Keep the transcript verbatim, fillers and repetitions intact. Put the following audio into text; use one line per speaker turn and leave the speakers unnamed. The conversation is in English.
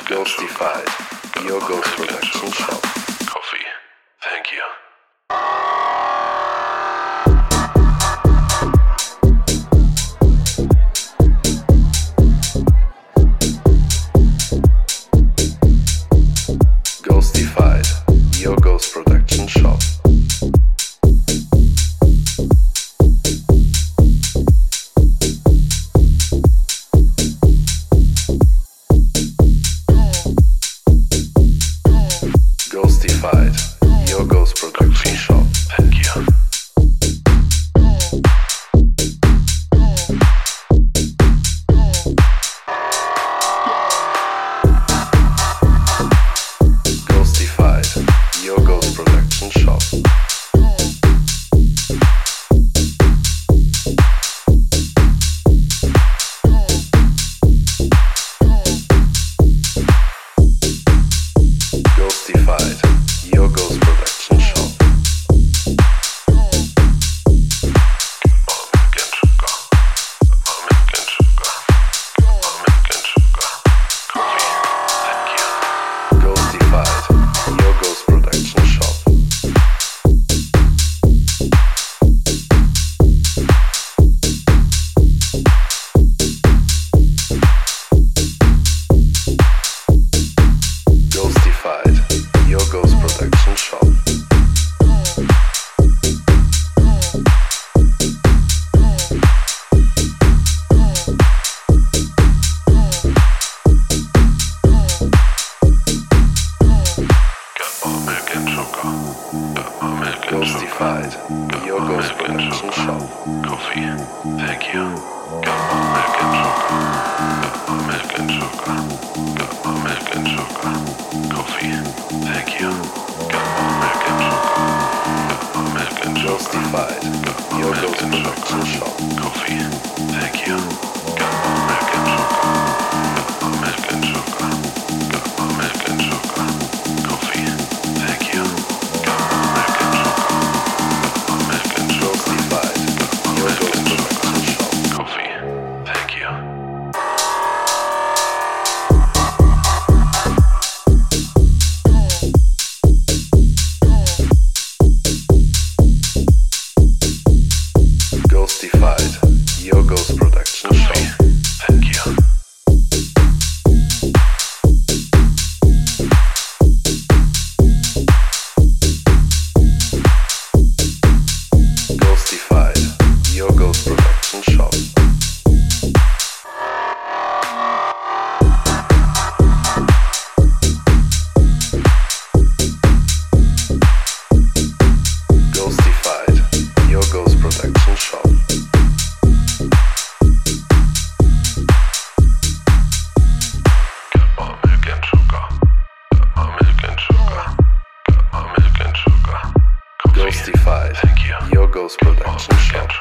Ghostified, your ghost production shop.
Coffee, thank you.
Ghostified, your ghost production shop. Ghostified, your ghost production shop.
Thank you.
Ghostified, your ghost production shop. Ghostified, your ghost production shop.
American sugar, American sugar, American sugar. Coffee, thank you.
Ghostified, your ghost production shop. Ghostified, your ghost production shop.
American sugar, American
Ghostified, your ghost production shop.
Coffee, thank you. American sugar, American sugar, American sugar. Coffee, thank you. American sugar, American sugar.
Ghostified, your ghost production shop.
Coffee, thank you. American sugar, American sugar, American sugar. Coffee, thank you. American sugar, American sugar.
Ghostified, your ghost production shop.
Coffee, thank you.
Ghostified, your ghost production shop.
Thank you.
Ghostified, your ghost production shop. Ghostified, your ghost production shop.
American sugar, American sugar, American sugar. Coffee,
Ghostified,
thank you.
your ghost production
American
shop.